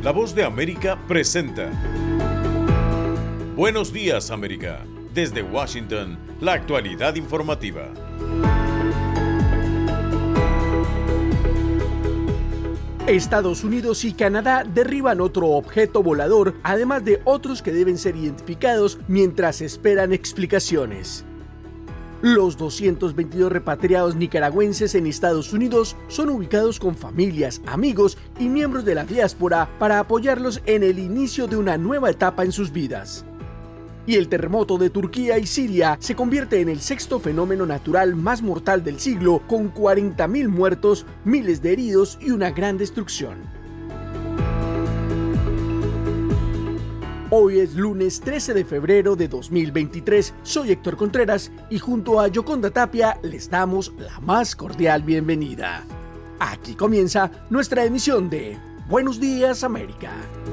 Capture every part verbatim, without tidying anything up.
La Voz de América presenta Buenos Días, América. Desde Washington, la actualidad informativa. Estados Unidos y Canadá derriban otro objeto volador, además de otros que deben ser identificados mientras esperan explicaciones. Los doscientos veintidós repatriados nicaragüenses en Estados Unidos son ubicados con familias, amigos y miembros de la diáspora para apoyarlos en el inicio de una nueva etapa en sus vidas. Y el terremoto de Turquía y Siria se convierte en el sexto fenómeno natural más mortal del siglo, con cuarenta mil muertos, miles de heridos y una gran destrucción. Hoy es lunes trece de febrero de dos mil veintitrés, soy Héctor Contreras y junto a Yoconda Tapia les damos la más cordial bienvenida. Aquí comienza nuestra emisión de Buenos Días, América.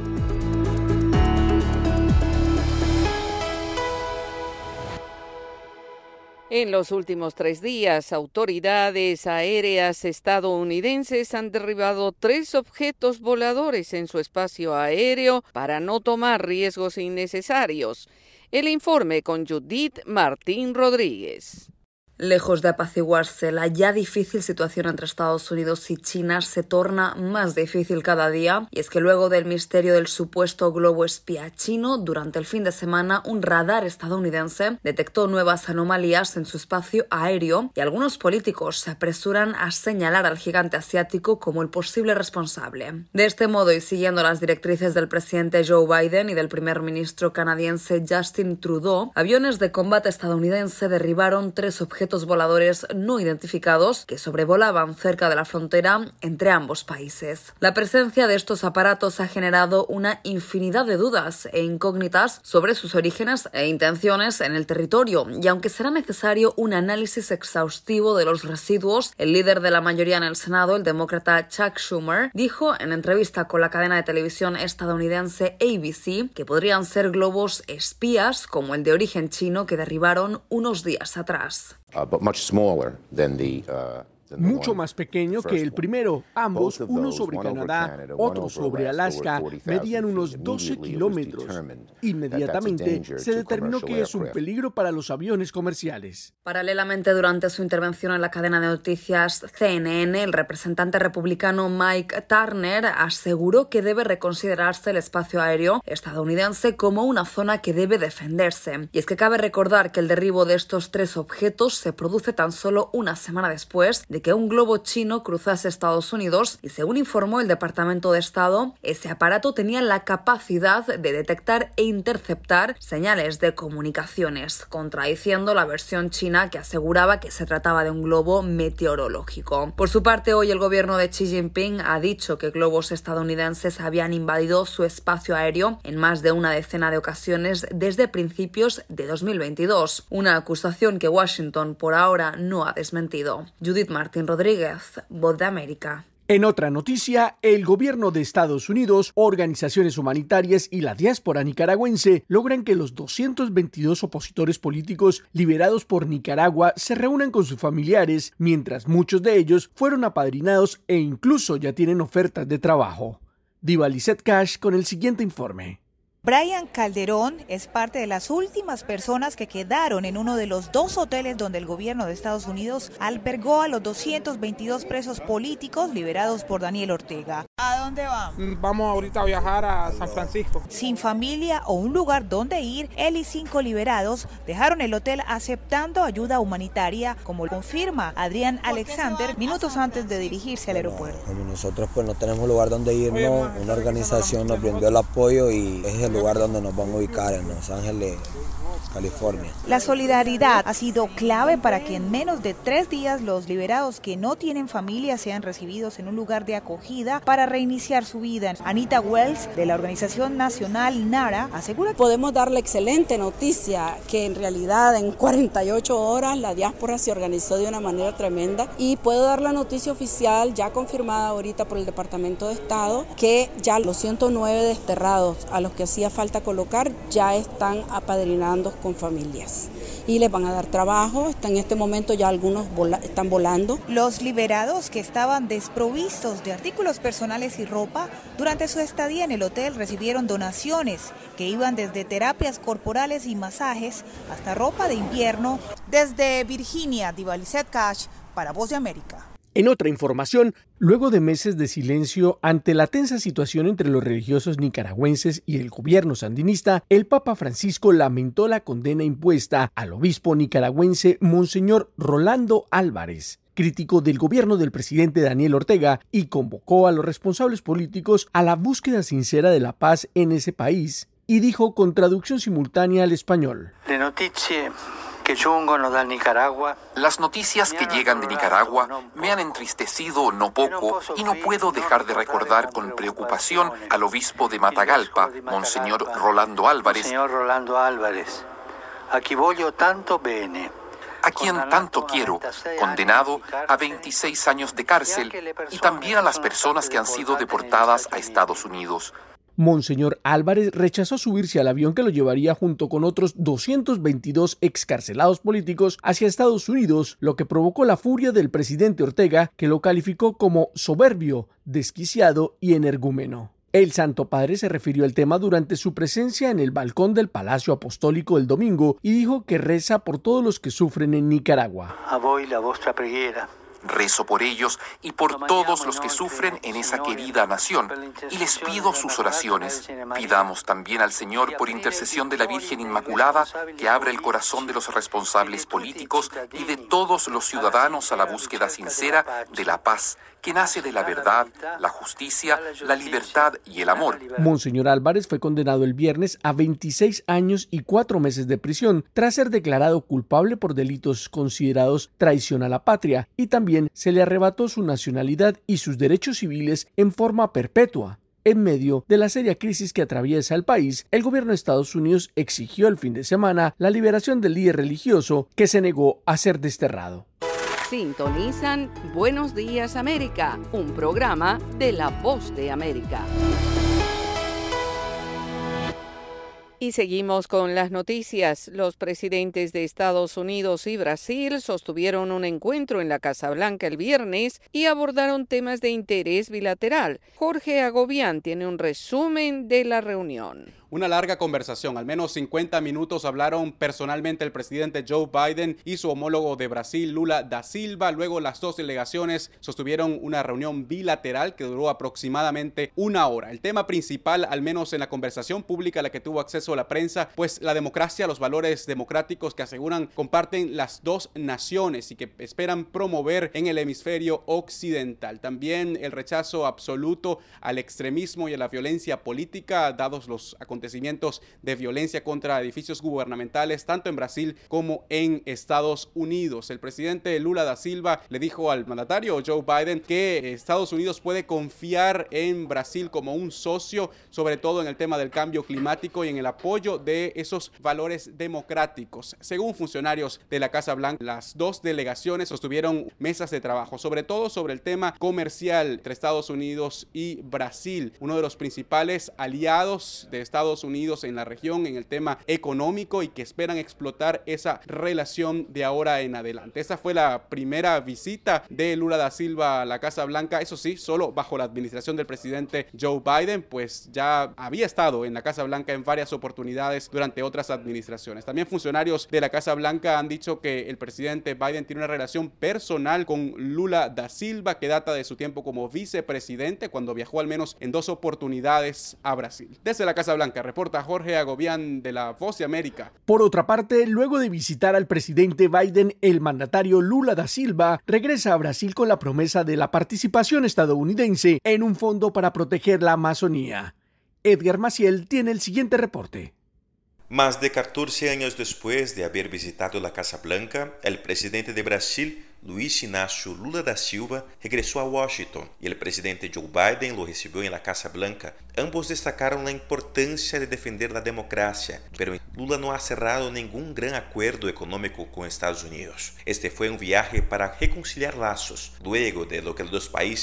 En los últimos tres días, autoridades aéreas estadounidenses han derribado tres objetos voladores en su espacio aéreo para no tomar riesgos innecesarios. El informe con Judith Martín Rodríguez. Lejos de apaciguarse, la ya difícil situación entre Estados Unidos y China se torna más difícil cada día, y es que luego del misterio del supuesto globo espía chino, durante el fin de semana un radar estadounidense detectó nuevas anomalías en su espacio aéreo y algunos políticos se apresuran a señalar al gigante asiático como el posible responsable. De este modo, y siguiendo las directrices del presidente Joe Biden y del primer ministro canadiense Justin Trudeau, aviones de combate estadounidense derribaron tres objetos voladores no identificados que sobrevolaban cerca de la frontera entre ambos países. La presencia de estos aparatos ha generado una infinidad de dudas e incógnitas sobre sus orígenes e intenciones en el territorio, y aunque será necesario un análisis exhaustivo de los residuos, el líder de la mayoría en el Senado, el demócrata Chuck Schumer, dijo en entrevista con la cadena de televisión estadounidense A B C que podrían ser globos espías como el de origen chino que derribaron unos días atrás. Uh, but much smaller than the, uh, than the Mucho one, más pequeño que el primero. Ambos, uno sobre Canadá, otro sobre Alaska, medían unos doce kilómetros. Inmediatamente se determinó que es un peligro para los aviones comerciales. Paralelamente, durante su intervención en la cadena de noticias C N N, el representante republicano Mike Turner aseguró que debe reconsiderarse el espacio aéreo estadounidense como una zona que debe defenderse. Y es que cabe recordar que el derribo de estos tres objetos se produce tan solo una semana después de que un globo chino cruzase Estados Unidos, y según informó el Departamento de Estado, ese aparato tenía la capacidad de detectar e interceptar señales de comunicaciones, contradiciendo la versión china que aseguraba que se trataba de un globo meteorológico. Por su parte, hoy el gobierno de Xi Jinping ha dicho que globos estadounidenses habían invadido su espacio aéreo en más de una decena de ocasiones desde principios de dos mil veintidós, una acusación que Washington por ahora no ha desmentido. Judith Martín Rodríguez, Voz de América. En otra noticia, el gobierno de Estados Unidos, organizaciones humanitarias y la diáspora nicaragüense logran que los doscientos veintidós opositores políticos liberados por Nicaragua se reúnan con sus familiares, mientras muchos de ellos fueron apadrinados e incluso ya tienen ofertas de trabajo. Diva Lizette Cash con el siguiente informe. Brian Calderón es parte de las últimas personas que quedaron en uno de los dos hoteles donde el gobierno de Estados Unidos albergó a los doscientos veintidós presos políticos liberados por Daniel Ortega. ¿A dónde van? Vamos ahorita a viajar a San Francisco. Sin familia o un lugar donde ir, él y cinco liberados dejaron el hotel aceptando ayuda humanitaria, como confirma Adrián Alexander minutos antes de dirigirse al aeropuerto. Como nosotros pues no tenemos lugar donde irnos, una organización nos brindó el apoyo y es el lugar donde nos vamos a ubicar, en Los Ángeles, California. La solidaridad ha sido clave para que en menos de tres días los liberados que no tienen familia sean recibidos en un lugar de acogida para reiniciar su vida. Anita Wells, de la organización nacional NARA, asegura que podemos dar la excelente noticia que en realidad en cuarenta y ocho horas la diáspora se organizó de una manera tremenda, y puedo dar la noticia oficial ya confirmada ahorita por el Departamento de Estado que ya los ciento nueve desterrados a los que hacía falta colocar ya están apadrinados con familias. y les van a dar trabajo. Hasta en este momento ya algunos vola- están volando. Los liberados, que estaban desprovistos de artículos personales y ropa, durante su estadía en el hotel recibieron donaciones que iban desde terapias corporales y masajes hasta ropa de invierno. Desde Virginia, Divalicet Cash, para Voz de América. En otra información, luego de meses de silencio ante la tensa situación entre los religiosos nicaragüenses y el gobierno sandinista, el Papa Francisco lamentó la condena impuesta al obispo nicaragüense Monseñor Rolando Álvarez, crítico del gobierno del presidente Daniel Ortega, y convocó a los responsables políticos a la búsqueda sincera de la paz en ese país, y dijo con traducción simultánea al español: Le notizie que giungono dal Nicaragua. Las noticias que llegan de Nicaragua me han entristecido no poco y no puedo dejar de recordar con preocupación al obispo de Matagalpa, Monseñor Rolando Álvarez, Monseñor Rolando Álvarez, a chi voglio tanto bene, a quien tanto quiero, condenado a veintiséis años de cárcel, y también a las personas que han sido deportadas a Estados Unidos. Monseñor Álvarez rechazó subirse al avión que lo llevaría junto con otros doscientos veintidós excarcelados políticos hacia Estados Unidos, lo que provocó la furia del presidente Ortega, que lo calificó como soberbio, desquiciado y energúmeno. El Santo Padre se refirió al tema durante su presencia en el balcón del Palacio Apostólico el domingo y dijo que reza por todos los que sufren en Nicaragua. A voi la vostra preghiera. Rezo por ellos y por todos los que sufren en esa querida nación, y les pido sus oraciones. Pidamos también al Señor, por intercesión de la Virgen Inmaculada, que abra el corazón de los responsables políticos y de todos los ciudadanos a la búsqueda sincera de la paz, que nace de la verdad, la justicia, la libertad y el amor. Monseñor Álvarez fue condenado el viernes a veintiséis años y cuatro meses de prisión tras ser declarado culpable por delitos considerados traición a la patria, y también se le arrebató su nacionalidad y sus derechos civiles en forma perpetua. En medio de la seria crisis que atraviesa el país, el gobierno de Estados Unidos exigió el fin de semana la liberación del líder religioso, que se negó a ser desterrado. Sintonizan Buenos Días América, un programa de La Voz de América. Y seguimos con las noticias. Los presidentes de Estados Unidos y Brasil sostuvieron un encuentro en la Casa Blanca el viernes y abordaron temas de interés bilateral. Jorge Agobián tiene un resumen de la reunión. Una larga conversación, al menos cincuenta minutos hablaron personalmente el presidente Joe Biden y su homólogo de Brasil, Lula da Silva. Luego las dos delegaciones sostuvieron una reunión bilateral que duró aproximadamente una hora. El tema principal, al menos en la conversación pública a la que tuvo acceso la prensa, pues la democracia, los valores democráticos que aseguran comparten las dos naciones y que esperan promover en el hemisferio occidental. También el rechazo absoluto al extremismo y a la violencia política, dados los acontecimientos de violencia contra edificios gubernamentales tanto en Brasil como en Estados Unidos. El presidente Lula da Silva le dijo al mandatario Joe Biden que Estados Unidos puede confiar en Brasil como un socio, sobre todo en el tema del cambio climático y en el apoyo de esos valores democráticos. Según funcionarios de la Casa Blanca, las dos delegaciones sostuvieron mesas de trabajo, sobre todo sobre el tema comercial entre Estados Unidos y Brasil, uno de los principales aliados de Estados Unidos en la región en el tema económico, y que esperan explotar esa relación de ahora en adelante. Esa fue la primera visita de Lula da Silva a la Casa Blanca, eso sí, solo bajo la administración del presidente Joe Biden, pues ya había estado en la Casa Blanca en varias oportunidades durante otras administraciones. También funcionarios de la Casa Blanca han dicho que el presidente Biden tiene una relación personal con Lula da Silva que data de su tiempo como vicepresidente, cuando viajó al menos en dos oportunidades a Brasil. Desde la Casa Blanca reporta Jorge Agobián de La Voz de América. Por otra parte, luego de visitar al presidente Biden, el mandatario Lula da Silva regresa a Brasil con la promesa de la participación estadounidense en un fondo para proteger la Amazonía. Edgar Maciel tiene el siguiente reporte. Más de catorce años después de haber visitado la Casa Blanca, el presidente de Brasil, Luiz Inácio Lula da Silva, regresó a Washington y el presidente Joe Biden lo recibió en la Casa Blanca. Ambos destacaron la importancia de defender la democracia, pero Lula no ha cerrado ningún gran acuerdo económico con Estados Unidos. Este fue un viaje para reconciliar lazos, luego de lo que los dos países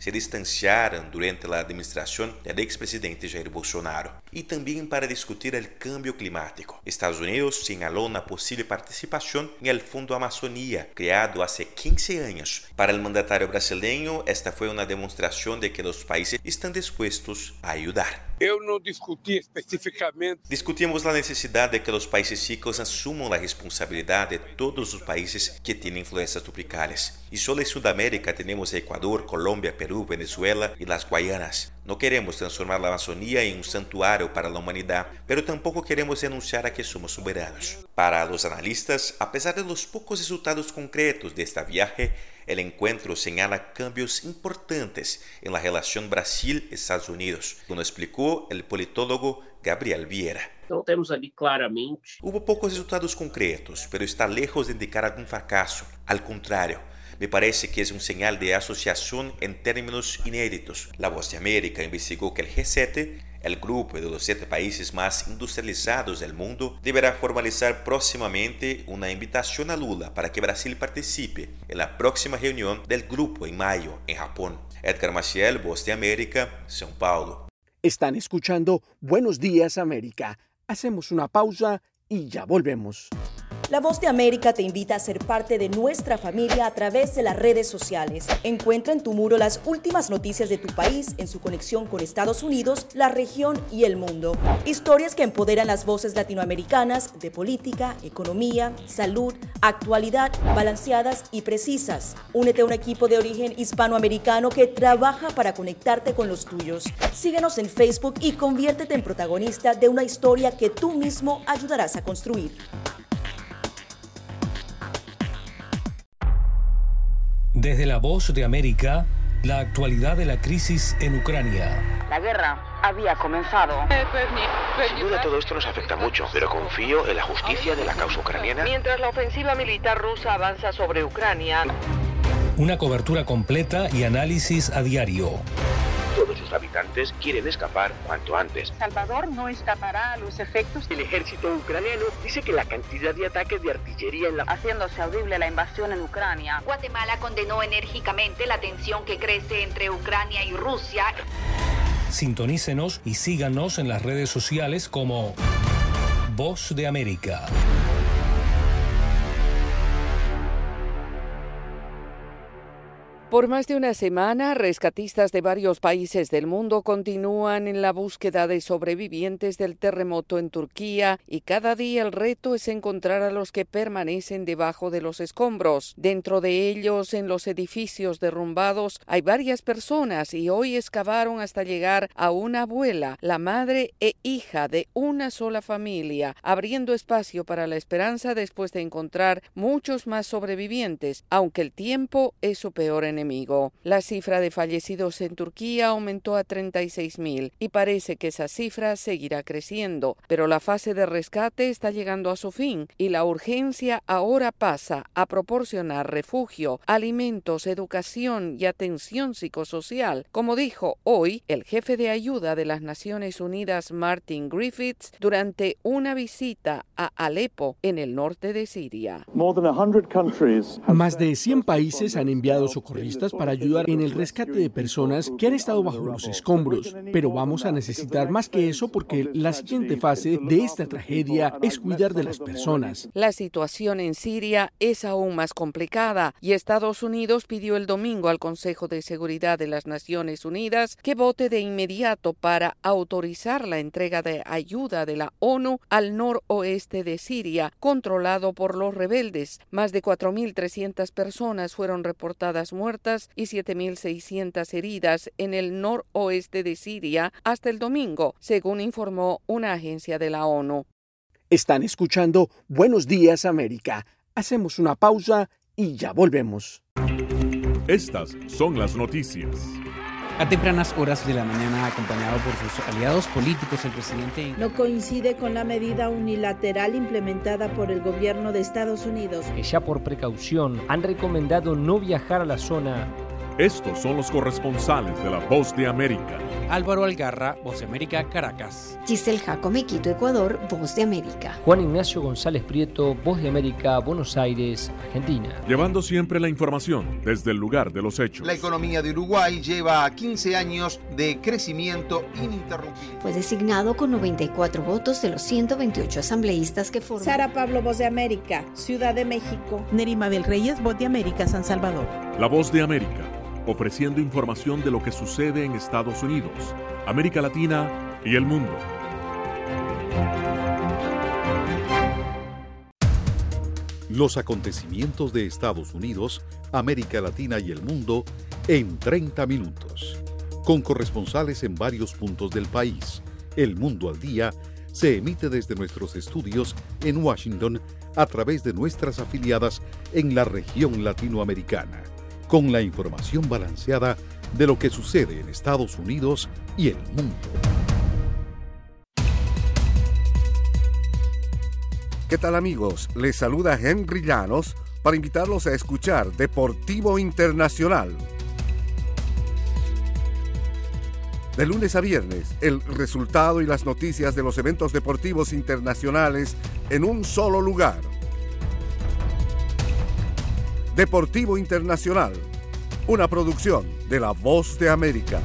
se distanciaram durante a administração do ex-presidente Jair Bolsonaro. E também para discutir o cambio climático. Estados Unidos señalou na possível participação no Fundo Amazônia, criado há quinze anos. Para o mandatário brasileiro, esta foi uma demonstração de que os países estão dispostos a ajudar. Eu não discuti especificamente. Discutimos a necessidade de que os países ricos assumam a responsabilidade de todos os países que têm influências tropicais. E só em Sudamérica temos Equador, Colômbia, Peru, Venezuela e as Guianas. Não queremos transformar a Amazônia em um santuário para a humanidade, pero tampouco queremos renunciar a que somos soberanos. Para os analistas, apesar de los poucos resultados concretos desta viagem, o encontro señala cambios importantes en la relación Brasil-Estados Unidos, como explicou o politólogo Gabriel Vieira. Então temos ali claramente... Hubo poucos resultados concretos, pero está lejos de indicar algum fracasso. Al contrário, me parece que es un señal de asociación en términos inéditos. La Voz de América investigó que el G siete, el grupo de los siete países más industrializados del mundo, deberá formalizar próximamente una invitación a Lula para que Brasil participe en la próxima reunión del grupo en mayo en Japón. Edgar Maciel, Voz de América, São Paulo. Están escuchando Buenos Días América. Hacemos una pausa y ya volvemos. La Voz de América te invita a ser parte de nuestra familia a través de las redes sociales. Encuentra en tu muro las últimas noticias de tu país en su conexión con Estados Unidos, la región y el mundo. Historias que empoderan las voces latinoamericanas de política, economía, salud, actualidad, balanceadas y precisas. Únete a un equipo de origen hispanoamericano que trabaja para conectarte con los tuyos. Síguenos en Facebook y conviértete en protagonista de una historia que tú mismo ayudarás a construir. Desde la Voz de América, la actualidad de la crisis en Ucrania. La guerra había comenzado. Sin duda todo esto nos afecta mucho, pero confío en la justicia de la causa ucraniana. Mientras la ofensiva militar rusa avanza sobre Ucrania. Una cobertura completa y análisis a diario. Todos sus habitantes quieren escapar cuanto antes. Salvador no escapará a los efectos. El ejército ucraniano dice que la cantidad de ataques de artillería en la... Haciéndose audible la invasión en Ucrania. Guatemala condenó enérgicamente la tensión que crece entre Ucrania y Rusia. Sintonícenos y síganos en las redes sociales como Voz de América. Por más de una semana, rescatistas de varios países del mundo continúan en la búsqueda de sobrevivientes del terremoto en Turquía y cada día el reto es encontrar a los que permanecen debajo de los escombros. Dentro de ellos, en los edificios derrumbados, hay varias personas y hoy excavaron hasta llegar a una abuela, la madre e hija de una sola familia, abriendo espacio para la esperanza después de encontrar muchos más sobrevivientes, aunque el tiempo es su peor enemigo. La cifra de fallecidos en Turquía aumentó a treinta y seis mil y parece que esa cifra seguirá creciendo, pero la fase de rescate está llegando a su fin y la urgencia ahora pasa a proporcionar refugio, alimentos, educación y atención psicosocial, como dijo hoy el jefe de ayuda de las Naciones Unidas, Martin Griffiths, durante una visita a Alepo, en el norte de Siria. Más de cien países han enviado socorristas para ayudar en el rescate de personas que han estado bajo los escombros, pero vamos a necesitar más que eso porque la siguiente fase de esta tragedia es cuidar de las personas. La situación en Siria es aún más complicada y Estados Unidos pidió el domingo al Consejo de Seguridad de las Naciones Unidas que vote de inmediato para autorizar la entrega de ayuda de la ONU al noroeste de Siria, controlado por los rebeldes. Más de cuatro mil trescientas personas fueron reportadas muertas y siete mil seiscientas heridas en el noroeste de Siria hasta el domingo, según informó una agencia de la ONU. Están escuchando Buenos Días América. Hacemos una pausa y ya volvemos. Estas son las noticias. A tempranas horas de la mañana, acompañado por sus aliados políticos, el presidente... No coincide con la medida unilateral implementada por el gobierno de Estados Unidos. Que ya por precaución han recomendado no viajar a la zona Estos son los corresponsales de La Voz de América. Álvaro Algarra, Voz de América, Caracas. Giselle Jacome, Quito, Ecuador, Voz de América. Juan Ignacio González Prieto, Voz de América, Buenos Aires, Argentina. Llevando siempre la información desde el lugar de los hechos. La economía de Uruguay lleva quince años de crecimiento ininterrumpido. Fue designado con noventa y cuatro votos de los ciento veintiocho asambleístas que forman. Sara Pablo, Voz de América, Ciudad de México. Neri Mabel Reyes, Voz de América, San Salvador. La Voz de América, ofreciendo información de lo que sucede en Estados Unidos, América Latina y el mundo. Los acontecimientos de Estados Unidos, América Latina y el mundo en treinta minutos. Con corresponsales en varios puntos del país. El Mundo al Día se emite desde nuestros estudios en Washington a través de nuestras afiliadas en la región latinoamericana, con la información balanceada de lo que sucede en Estados Unidos y el mundo. ¿Qué tal, amigos? Les saluda Henry Llanos para invitarlos a escuchar Deportivo Internacional. De lunes a viernes, el resultado y las noticias de los eventos deportivos internacionales en un solo lugar. Deportivo Internacional, una producción de La Voz de América.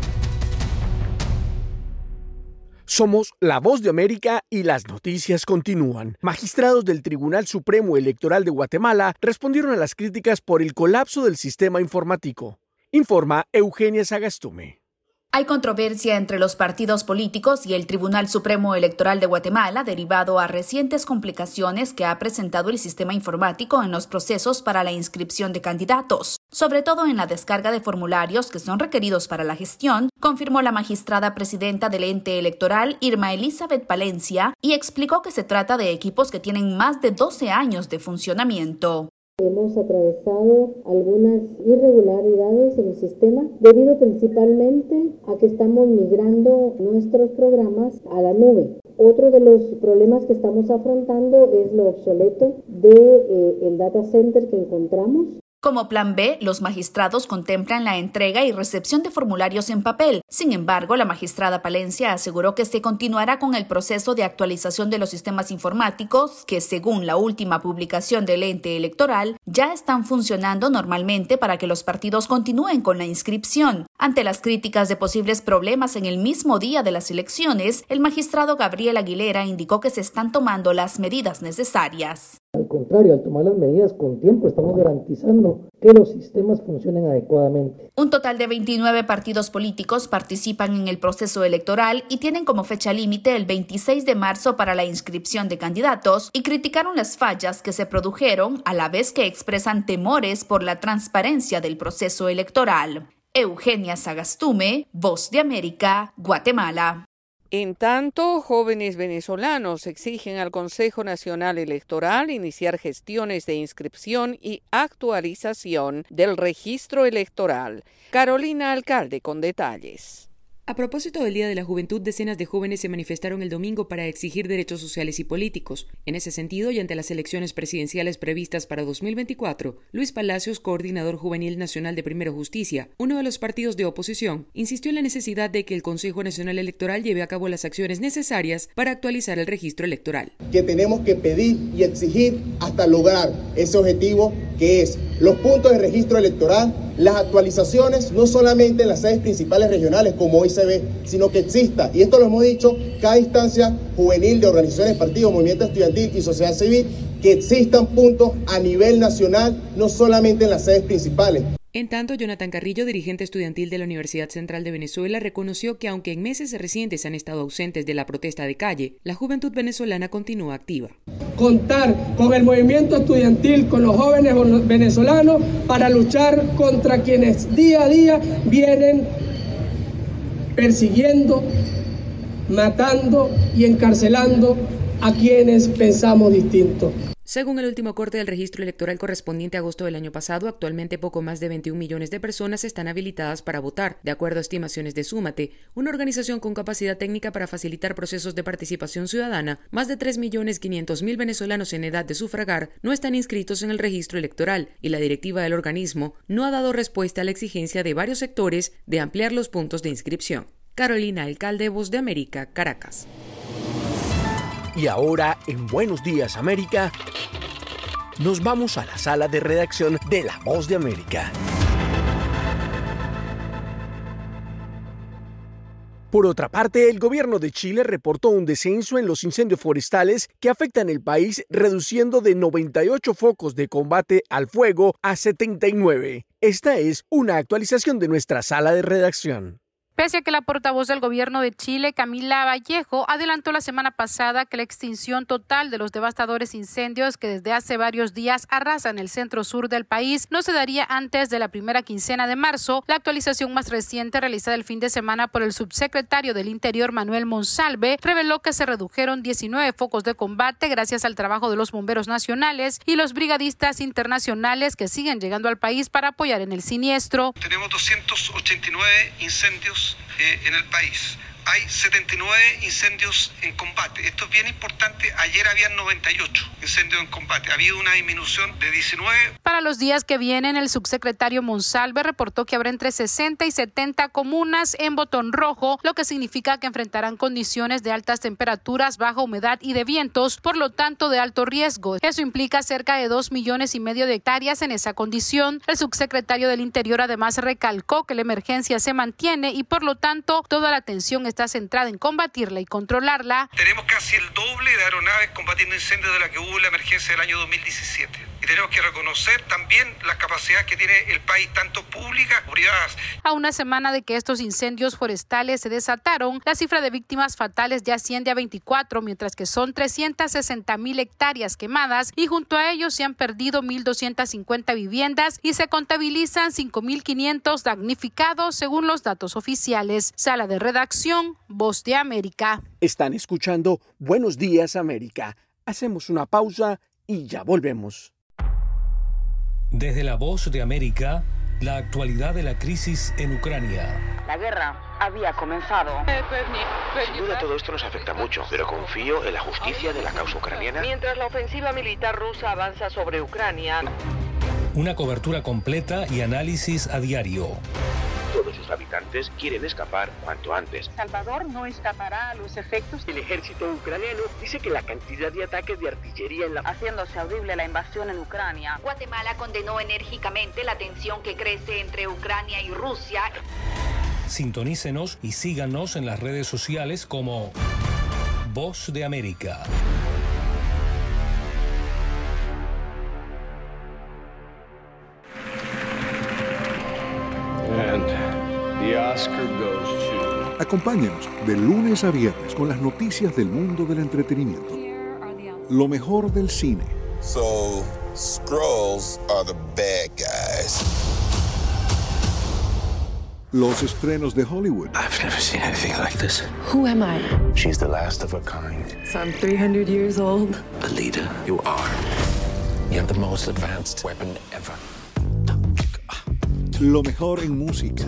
Somos La Voz de América y las noticias continúan. Magistrados del Tribunal Supremo Electoral de Guatemala respondieron a las críticas por el colapso del sistema informático. Informa Eugenia Sagastume. Hay controversia entre los partidos políticos y el Tribunal Supremo Electoral de Guatemala derivado a recientes complicaciones que ha presentado el sistema informático en los procesos para la inscripción de candidatos, sobre todo en la descarga de formularios que son requeridos para la gestión, confirmó la magistrada presidenta del ente electoral, Irma Elizabeth Palencia, y explicó que se trata de equipos que tienen más de doce años de funcionamiento. Hemos atravesado algunas irregularidades en el sistema debido principalmente a que estamos migrando nuestros programas a la nube. Otro de los problemas que estamos afrontando es lo obsoleto del de, eh, data center que encontramos. Como plan B, los magistrados contemplan la entrega y recepción de formularios en papel. Sin embargo, la magistrada Palencia aseguró que se continuará con el proceso de actualización de los sistemas informáticos que, según la última publicación del ente electoral, ya están funcionando normalmente para que los partidos continúen con la inscripción. Ante las críticas de posibles problemas en el mismo día de las elecciones, el magistrado Gabriel Aguilera indicó que se están tomando las medidas necesarias. Al contrario, al tomar las medidas con tiempo, estamos garantizando que los sistemas funcionen adecuadamente. Un total de veintinueve partidos políticos participan en el proceso electoral y tienen como fecha límite el veintiséis de marzo para la inscripción de candidatos y criticaron las fallas que se produjeron a la vez que expresan temores por la transparencia del proceso electoral. Eugenia Sagastume, Voz de América, Guatemala. En tanto, jóvenes venezolanos exigen al Consejo Nacional Electoral iniciar gestiones de inscripción y actualización del registro electoral. Carolina Alcalde con detalles. A propósito del Día de la Juventud, decenas de jóvenes se manifestaron el domingo para exigir derechos sociales y políticos. En ese sentido, y ante las elecciones presidenciales previstas para dos mil veinticuatro, Luis Palacios, coordinador juvenil nacional de Primero Justicia, uno de los partidos de oposición, insistió en la necesidad de que el Consejo Nacional Electoral lleve a cabo las acciones necesarias para actualizar el registro electoral. Que tenemos que pedir y exigir hasta lograr ese objetivo, que es los puntos de registro electoral, las actualizaciones, no solamente en las sedes principales regionales como hoy se ve, sino que exista, y esto lo hemos dicho, cada instancia juvenil de organizaciones, partidos, movimiento estudiantil y sociedad civil, que existan puntos a nivel nacional, no solamente en las sedes principales. En tanto, Jonathan Carrillo, dirigente estudiantil de la Universidad Central de Venezuela, reconoció que aunque en meses recientes han estado ausentes de la protesta de calle, la juventud venezolana continúa activa. Contar con el movimiento estudiantil, con los jóvenes venezolanos para luchar contra quienes día a día vienen persiguiendo, matando y encarcelando a quienes pensamos distinto. Según el último corte del registro electoral correspondiente a agosto del año pasado, actualmente poco más de veintiún millones de personas están habilitadas para votar. De acuerdo a estimaciones de Súmate, una organización con capacidad técnica para facilitar procesos de participación ciudadana, más de tres millones quinientos mil venezolanos en edad de sufragar no están inscritos en el registro electoral y la directiva del organismo no ha dado respuesta a la exigencia de varios sectores de ampliar los puntos de inscripción. Carolina Alcalde, Voz de América, Caracas. Y ahora, en Buenos Días América, nos vamos a la sala de redacción de La Voz de América. Por otra parte, el gobierno de Chile reportó un descenso en los incendios forestales que afectan el país, reduciendo de noventa y ocho focos de combate al fuego a setenta y nueve. Esta es una actualización de nuestra sala de redacción. Pese a que la portavoz del gobierno de Chile, Camila Vallejo, adelantó la semana pasada que la extinción total de los devastadores incendios que desde hace varios días arrasan el centro sur del país no se daría antes de la primera quincena de marzo, la actualización más reciente realizada el fin de semana por el subsecretario del Interior, Manuel Monsalve, reveló que se redujeron diecinueve focos de combate gracias al trabajo de los bomberos nacionales y los brigadistas internacionales que siguen llegando al país para apoyar en el siniestro. Tenemos doscientos ochenta y nueve incendios Eh, en el país. Hay setenta y nueve incendios en combate. Esto es bien importante. Ayer habían noventa y ocho incendios en combate. Ha habido una disminución de diecinueve. Para los días que vienen, el subsecretario Monsalve reportó que habrá entre sesenta y setenta comunas en botón rojo, lo que significa que enfrentarán condiciones de altas temperaturas, baja humedad y de vientos, por lo tanto de alto riesgo. Eso implica cerca de dos millones y medio de hectáreas en esa condición. El subsecretario del Interior además recalcó que la emergencia se mantiene y por lo tanto toda la atención está está centrada en combatirla y controlarla. Tenemos casi el doble de aeronaves combatiendo incendios de la que hubo en la emergencia del año dos mil diecisiete. Y tenemos que reconocer también las capacidades que tiene el país, tanto públicas como privadas. A una semana de que estos incendios forestales se desataron, la cifra de víctimas fatales ya asciende a veinticuatro, mientras que son trescientas sesenta mil hectáreas quemadas y junto a ellos se han perdido mil doscientas cincuenta viviendas y se contabilizan cinco mil quinientos damnificados según los datos oficiales. Sala de redacción, Voz de América. Están escuchando Buenos Días América. Hacemos una pausa y ya volvemos. Desde La Voz de América, la actualidad de la crisis en Ucrania. La guerra había comenzado. Sin duda todo esto nos afecta mucho, pero confío en la justicia de la causa ucraniana. Mientras la ofensiva militar rusa avanza sobre Ucrania. Una cobertura completa y análisis a diario. Todos sus habitantes quieren escapar cuanto antes. Salvador no escapará a los efectos. El ejército ucraniano dice que la cantidad de ataques de artillería en la... haciéndose audible la invasión en Ucrania. Guatemala condenó enérgicamente la tensión que crece entre Ucrania y Rusia. Sintonícenos y síganos en las redes sociales como Voz de América. Acompáñenos de lunes a viernes con las noticias del mundo del entretenimiento. Lo mejor del cine. So, Skrulls are the bad guys. Los estrenos de Hollywood. I've never seen anything like this. Who am I? She's the last of her kind. So I'm three hundred years old. A leader, you are. You have the most advanced weapon ever. Lo mejor en música.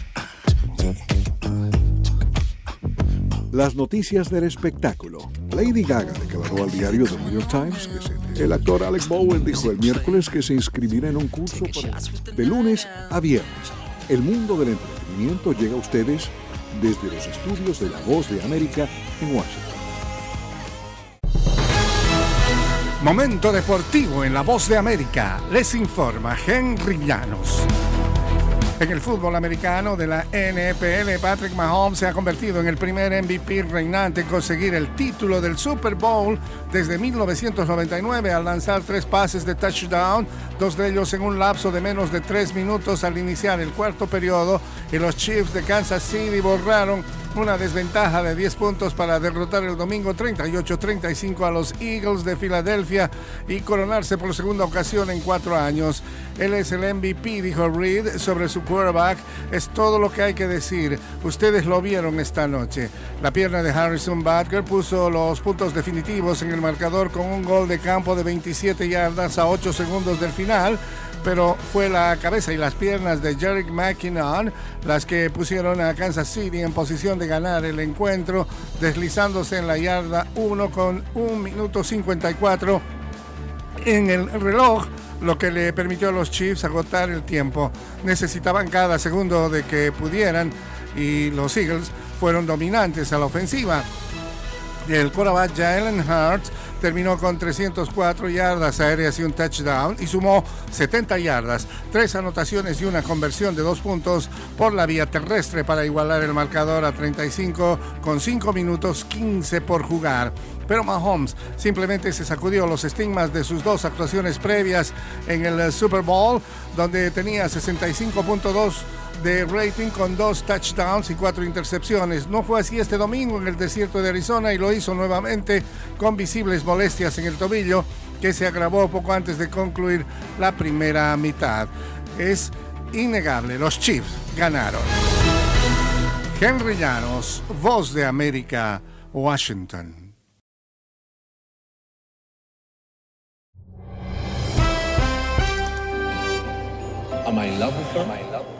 Las noticias del espectáculo. Lady Gaga declaró al diario The New York Times que se... El actor Alec Bowen dijo el miércoles que se inscribirá en un curso para... De lunes a viernes. El mundo del entretenimiento llega a ustedes desde los estudios de La Voz de América en Washington. Momento deportivo en La Voz de América. Les informa Henry Llanos. En el fútbol americano de la N F L, Patrick Mahomes se ha convertido en el primer M V P reinante en conseguir el título del Super Bowl desde mil novecientos noventa y nueve al lanzar tres pases de touchdown, dos de ellos en un lapso de menos de tres minutos al iniciar el cuarto periodo, y los Chiefs de Kansas City borraron una desventaja de diez puntos para derrotar el domingo treinta y ocho a treinta y cinco a los Eagles de Filadelfia y coronarse por segunda ocasión en cuatro años. Él es el M V P, dijo Reed sobre su quarterback. Es todo lo que hay que decir. Ustedes lo vieron esta noche. La pierna de Harrison Butker puso los puntos definitivos en el marcador con un gol de campo de veintisiete yardas a ocho segundos del final, pero fue la cabeza y las piernas de Jerick McKinnon las que pusieron a Kansas City en posición de ganar el encuentro, deslizándose en la yarda uno con un minuto cincuenta y cuatro en el reloj, lo que le permitió a los Chiefs agotar el tiempo. Necesitaban cada segundo de que pudieran y los Eagles fueron dominantes a la ofensiva. El quarterback Jalen Hurts terminó con trescientas cuatro yardas aéreas y un touchdown y sumó setenta yardas, tres anotaciones y una conversión de dos puntos por la vía terrestre para igualar el marcador a treinta y cinco con cinco minutos quince por jugar. Pero Mahomes simplemente se sacudió los estigmas de sus dos actuaciones previas en el Super Bowl, donde tenía sesenta y cinco punto dos de rating con dos touchdowns y cuatro intercepciones. No fue así este domingo en el desierto de Arizona y lo hizo nuevamente con visibles molestias en el tobillo que se agravó poco antes de concluir la primera mitad. Es innegable, los Chiefs ganaron. Henry Llanos, Voz de América, Washington. Am I in love with her? Am I in love?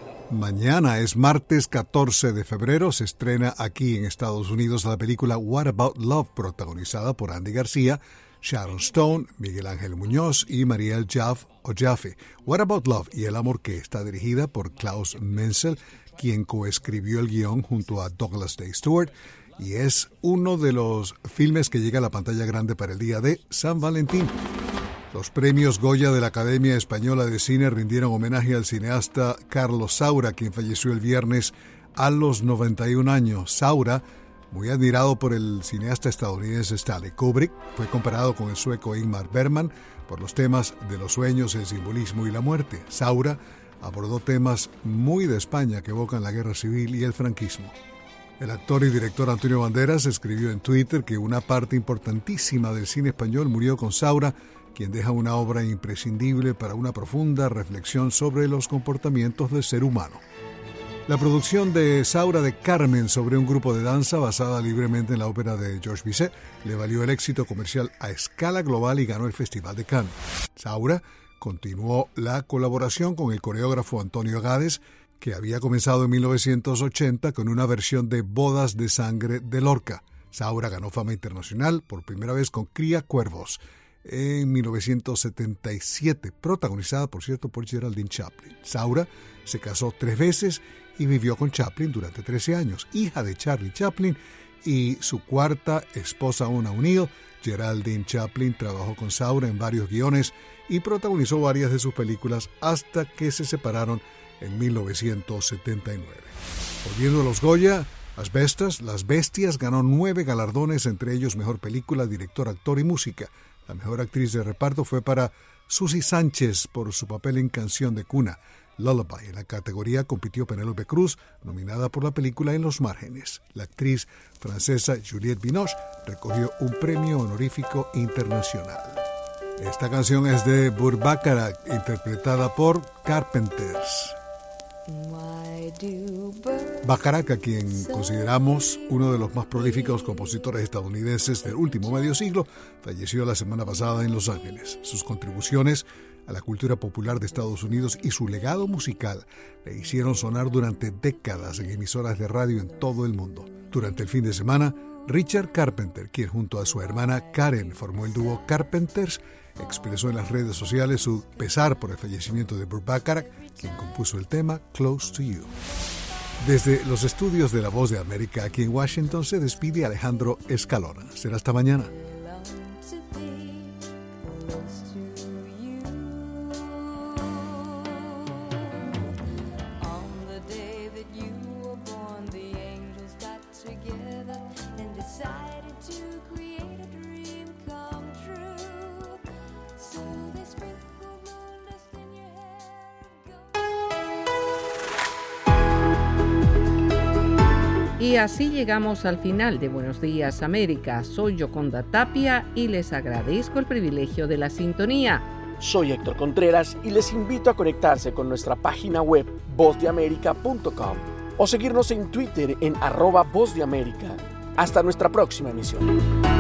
Mañana es martes catorce de febrero, se estrena aquí en Estados Unidos la película What About Love, protagonizada por Andy García, Sharon Stone, Miguel Ángel Muñoz y Mariel Jaff o Jaffe. What About Love y el amor que está dirigida por Klaus Menzel, quien coescribió el guión junto a Douglas Day Stewart, y es uno de los filmes que llega a la pantalla grande para el día de San Valentín. Los premios Goya de la Academia Española de Cine rindieron homenaje al cineasta Carlos Saura, quien falleció el viernes a los noventa y un años. Saura, muy admirado por el cineasta estadounidense Stanley Kubrick, fue comparado con el sueco Ingmar Bergman por los temas de los sueños, el simbolismo y la muerte. Saura abordó temas muy de España que evocan la guerra civil y el franquismo. El actor y director Antonio Banderas escribió en Twitter que una parte importantísima del cine español murió con Saura, quien deja una obra imprescindible para una profunda reflexión sobre los comportamientos del ser humano. La producción de Saura de Carmen sobre un grupo de danza basada libremente en la ópera de Georges Bizet le valió el éxito comercial a escala global y ganó el Festival de Cannes. Saura continuó la colaboración con el coreógrafo Antonio Gades, que había comenzado en mil novecientos ochenta con una versión de Bodas de Sangre de Lorca. Saura ganó fama internacional por primera vez con Cría Cuervos en mil novecientos setenta y siete, protagonizada, por cierto, por Geraldine Chaplin. Saura se casó tres veces y vivió con Chaplin durante trece años. Hija de Charlie Chaplin y su cuarta esposa Una O'Neill, Geraldine Chaplin trabajó con Saura en varios guiones y protagonizó varias de sus películas hasta que se separaron en mil novecientos setenta y nueve. Volviendo a los Goya, Asbestas, Las Bestias ganó nueve galardones, entre ellos Mejor Película, Director, Actor y Música. La mejor actriz de reparto fue para Susi Sánchez por su papel en Canción de Cuna, Lullaby. En la categoría compitió Penélope Cruz, nominada por la película En los Márgenes. La actriz francesa Juliette Binoche recogió un premio honorífico internacional. Esta canción es de Burt Bacharach, interpretada por Carpenters. Bacharach, a quien consideramos uno de los más prolíficos compositores estadounidenses del último medio siglo, falleció la semana pasada en Los Ángeles. Sus contribuciones a la cultura popular de Estados Unidos y su legado musical le hicieron sonar durante décadas en emisoras de radio en todo el mundo. Durante el fin de semana, Richard Carpenter, quien junto a su hermana Karen formó el dúo Carpenters, expresó en las redes sociales su pesar por el fallecimiento de Burt Bacharach, quien compuso el tema Close to You. Desde los estudios de La Voz de América aquí en Washington se despide Alejandro Escalona. Será hasta mañana. Y así llegamos al final de Buenos Días América. Soy Yoconda Tapia y les agradezco el privilegio de la sintonía. Soy Héctor Contreras y les invito a conectarse con nuestra página web voz de américa punto com o seguirnos en Twitter en arroba voz de América. Hasta nuestra próxima emisión.